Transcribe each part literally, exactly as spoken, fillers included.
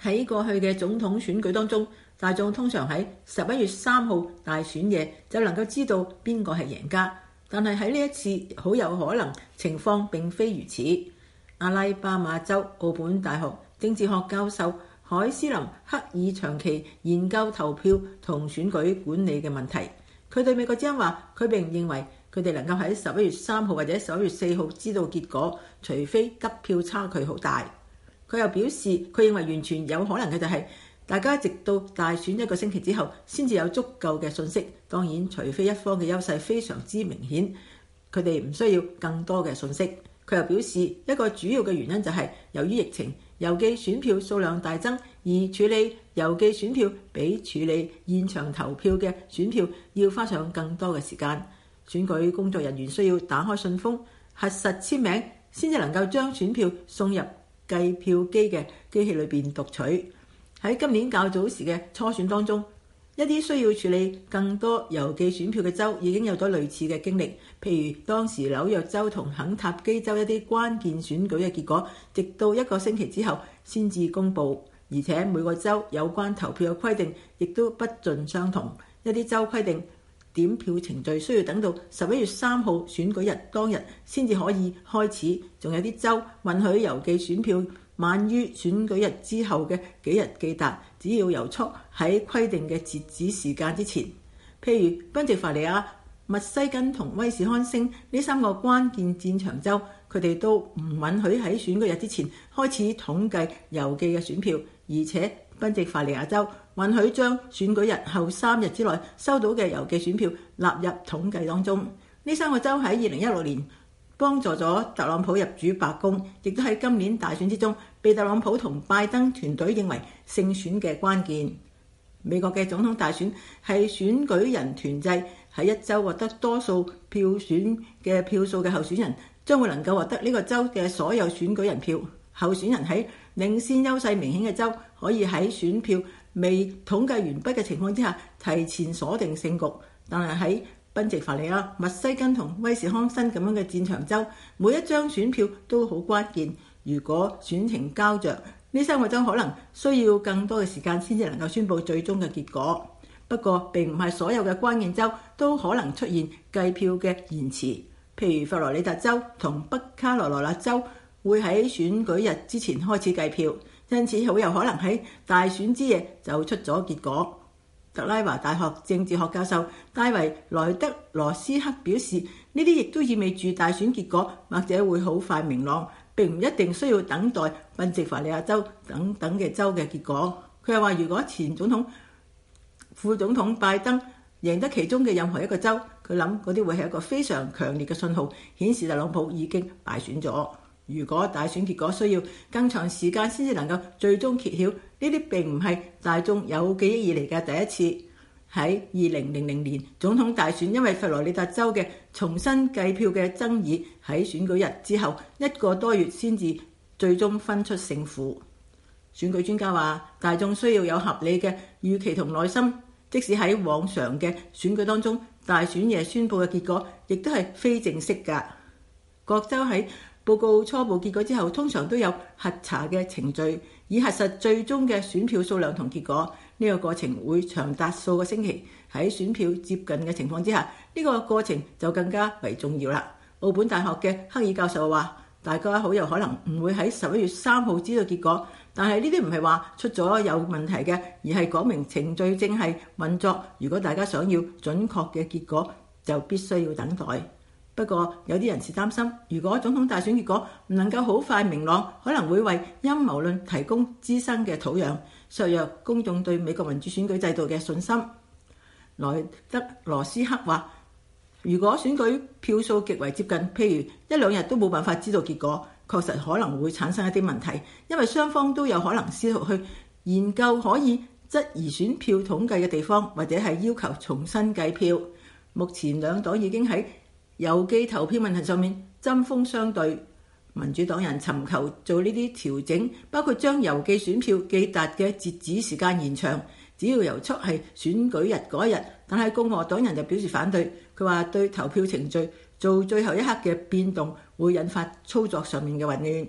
喺過去嘅總統選舉當中，大眾通常喺十一月三號大選夜就能夠知道邊個係贏家，但係喺呢一次好有可能情況並非如此。阿拉巴馬州奧本大學政治學教授海斯林克爾長期研究投票同選舉管理嘅問題，佢對美國之音話，佢並唔認為佢哋能夠喺十一月三號或者十一月四號知道結果，除非得票差距好大。佢又表示，佢認為完全有可能嘅就係大家直到大選一個星期之後先至有足夠嘅信息。當然，除非一方嘅優勢非常之明顯，佢哋唔需要更多嘅信息。佢又表示，一個主要嘅原因就係由於疫情，郵寄選票數量大增，而處理郵寄選票比處理現場投票嘅選票要花上更多嘅時間。選舉工作人員需要打開信封、核實簽名，先至能夠將選票送入計票機嘅機器裏邊讀取。喺今年較早時嘅初選當中，一啲需要處理更多郵寄選票嘅州已經有咗類似嘅經歷，譬如當時紐約州同肯塔基州一啲關鍵選舉嘅結果，直到一個星期之後先至公佈，而且每個州有關投票嘅規定亦都不盡相同。一啲州規定點票程序需要等到十一月三號選舉日當日先至可以開始，仲有啲州允許郵寄選票晚於選舉日之後嘅幾日寄達，只要郵速喺規定嘅截止時間之前。譬如賓夕法尼亞、密西根同威斯康星呢三個關鍵戰場州，佢哋都唔允許喺選舉日之前開始統計郵寄嘅選票，而且賓夕法尼亞州允許將選舉日後三日之內收到嘅郵寄選票納入統計當中。呢三個州喺二零一六年幫助咗特朗普入主白宮，亦都喺今年大選之中被特朗普同拜登團隊認為勝選嘅關鍵。美國嘅總統大選係選舉人團制，喺一州獲得多數票選嘅票數嘅候選人將會能夠獲得呢個州嘅所有選舉人票。候選人喺領先優勢明顯嘅州可以喺選票未統計完畢嘅情況之下提前鎖定勝局，但係喺賓夕法尼亞、密西根同威斯康辛咁樣嘅戰場州，每一張選票都好關鍵。如果選情膠着，呢三個州可能需要更多嘅時間先至能夠宣佈最終嘅結果。不過並唔係所有嘅關鍵州都可能出現計票嘅延遲，譬如佛羅里達州同北卡羅來納州會喺選舉日之前開始計票，因此好有可能喺大選之夜就出咗結果。特拉華大學政治學教授戴維萊德羅斯克表示，呢啲亦都意味住大選結果或者會好快明朗，並唔一定需要等待賓夕法尼亞州等等嘅州嘅結果。佢又話，如果前總統、副總統拜登贏得其中嘅任何一個州，佢諗嗰啲會係一個非常強烈嘅信號，顯示特朗普已經敗選咗。如果大選結果需要更長時間先至能夠最終揭曉，呢啲並唔係大眾有記憶以嚟嘅第一次。喺二零零零年總統大選，因為佛羅里達州嘅重新計票嘅爭議，喺選舉日之後一個多月先至最終分出勝負。選舉專家話，大眾需要有合理嘅預期同耐心，即使喺往常嘅選舉當中，大選夜宣佈嘅結果亦都係非正式㗎。各州喺報告初步結果之後，通常都有核查嘅程序，以核實最終嘅選票數量同結果。呢個過程會長達數個星期。喺選票接近嘅情況之下，呢個過程就更加為重要啦。奧本大學嘅克爾教授話，大家好有可能唔會喺十一月三號知道結果，但係呢啲唔係話出咗有問題嘅，而係講明程序正係運作。如果大家想要準確嘅結果，就必須要等待。不過有啲人士擔心，如果總統大選結果唔能夠好快明朗，可能會為陰謀論提供滋生嘅土壤，削弱公眾對美國民主選舉制度嘅信心。萊德羅斯克話，如果選舉票數極為接近，譬如一兩日都冇辦法知道結果，確實可能會產生一啲問題，因為雙方都有可能試圖去研究可以質疑選票統計嘅地方，或者係要求重新計票。目前兩黨已經喺郵寄投票問題上面針鋒相對，民主黨人尋求做呢啲調整，包括將郵寄選票寄達嘅截止時間延長，只要郵速係選舉日嗰一日。但係共和黨人就表示反對，佢話對投票程序做最後一刻嘅變動會引發操作上面嘅混亂。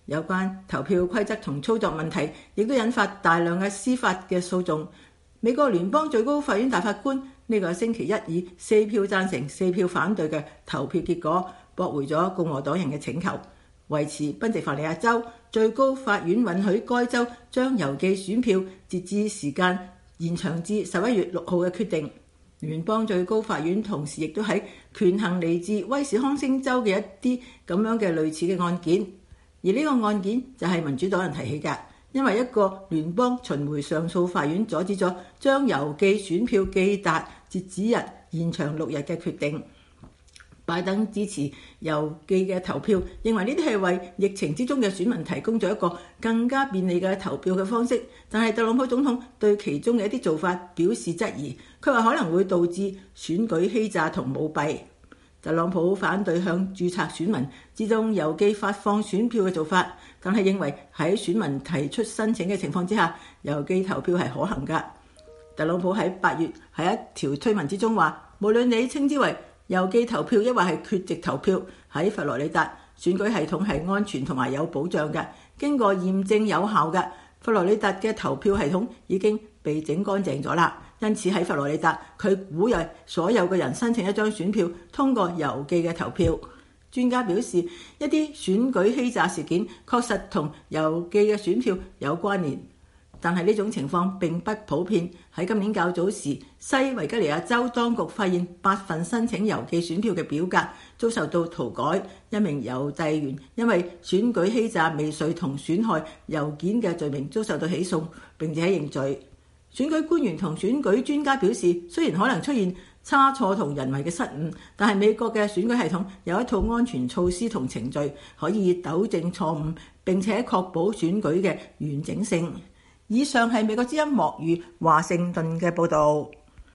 有關投票規則同操作問題，亦都引發大量嘅司法嘅訴訟。美國聯邦最高法院大法官呢個星期一以四票贊成、四票反對嘅投票結果，駁回咗共和黨人嘅請求，維持賓夕法尼亞州最高法院允許該州將郵寄選票截止時間延長至十一月六號嘅決定。聯邦最高法院同時亦都喺權衡嚟自威斯康星州嘅一啲咁樣嘅類似嘅案件，而呢個案件就係民主黨人提起嘅，因為一個聯邦巡迴上訴法院阻止咗將郵寄選票寄達截止日延長六日嘅決定。拜登支持郵寄嘅投票，認為呢啲係為疫情之中嘅選民提供咗一個更加便利嘅投票嘅方式。但係特朗普總統對其中嘅一啲做法表示質疑，佢話可能會導致選舉欺詐同舞弊。特朗普反對向註冊選民自動郵寄發放選票嘅做法，但係認為喺選民提出申請嘅情況之下，郵寄投票係可行㗎。特朗普喺八月喺一條推文之中話，無論你稱之為郵寄投票抑或係缺席投票，喺佛羅里達選舉系統係安全同埋有保障嘅，經過驗證有效嘅。佛羅里達嘅投票系統已經被整乾淨咗啦，因此喺佛羅里達佢鼓勵所有嘅人申請一張選票，通過郵寄嘅投票。專家表示，一啲選舉欺詐事件確實同郵寄嘅選票有關聯，但係呢種情況並不普遍。喺今年較早時，西維吉尼亞州當局發現八份申請郵寄選票嘅表格遭受到塗改，一名郵遞員因為選舉欺詐未遂同損害郵件嘅罪名遭受到起訴並且認罪。選舉官員同選舉專家表示，雖然可能出現差錯同人為嘅失誤，但係美國嘅選舉系統有一套安全措施同程序，可以糾正錯誤並且確保選舉嘅完整性。以上係美國之音莫語華盛頓嘅報導。